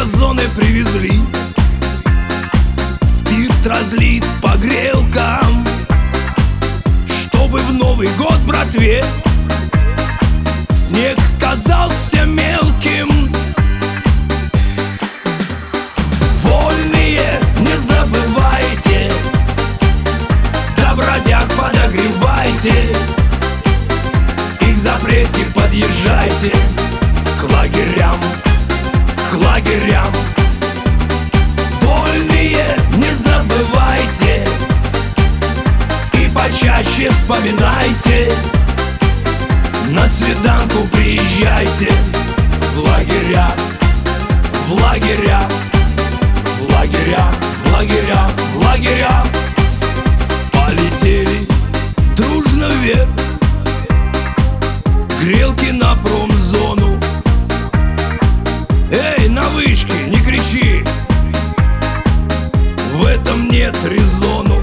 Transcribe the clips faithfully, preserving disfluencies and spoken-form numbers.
зоны привезли, спирт разлит по грелкам, чтобы в Новый год, братве, снег казался мелким. Вольные, не забывайте, да бродяг подогревайте, их запретки подъезжайте к лагерям, к лагерям. Вольные, не забывайте и почаще вспоминайте, на свиданку приезжайте в лагеря, в лагеря, в лагеря, в лагеря, в лагеря. Полетели дружно вверх грелки на промзону. Эй, на вышке, не кричи, в этом нет резону.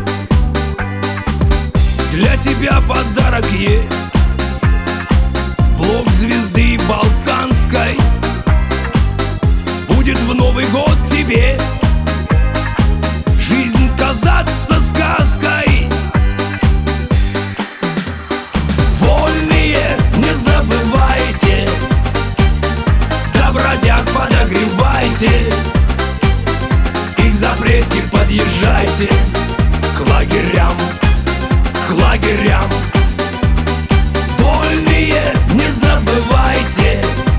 Для тебя подарок есть, блок звезды Балканской. Будет в Новый год тебе жизнь казаться сказкой. Вольные, не забывайте, да бродяг подогревайте, их запретки подъезжайте к лагерям, к лагерям. Вольные, не забывайте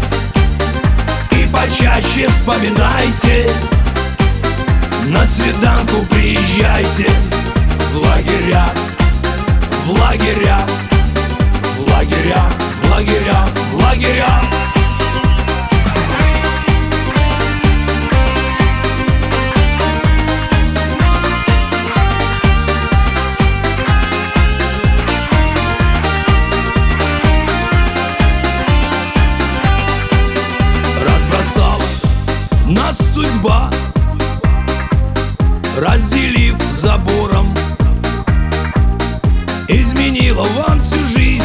и почаще вспоминайте, на свиданку приезжайте в лагеря, в лагеря, в лагеря, в лагеря, в лагеря. Нас судьба, разделив забором, изменила вам всю жизнь.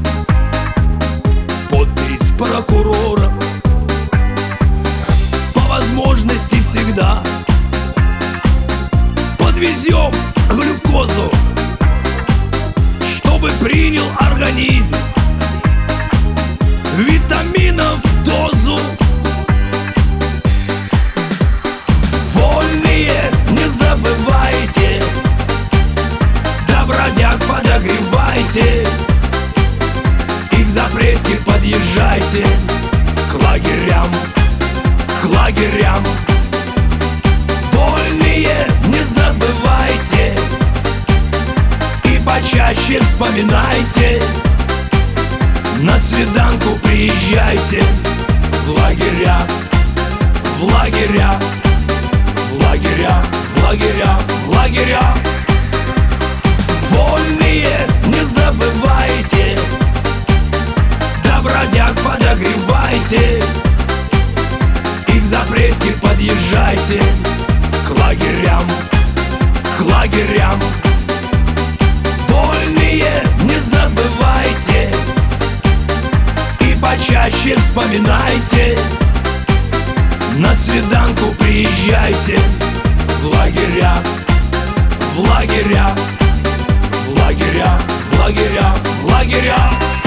Подпись прокурора. По возможности всегда подвезем глюкозу, чтобы принял организм витаминов дозу. Не забывайте, да бродяг подогревайте, их запретки подъезжайте к лагерям, к лагерям. Вольные, не забывайте и почаще вспоминайте, на свиданку приезжайте в лагеря, в лагеря, в лагеря, в лагеря, в лагеря. Вольные, не забывайте, да бродяг подогревайте, их запретки подъезжайте к лагерям, к лагерям. Вольные, не забывайте и почаще вспоминайте, на свиданку приезжайте в лагеря, в лагеря, в лагеря, в лагеря, в лагеря.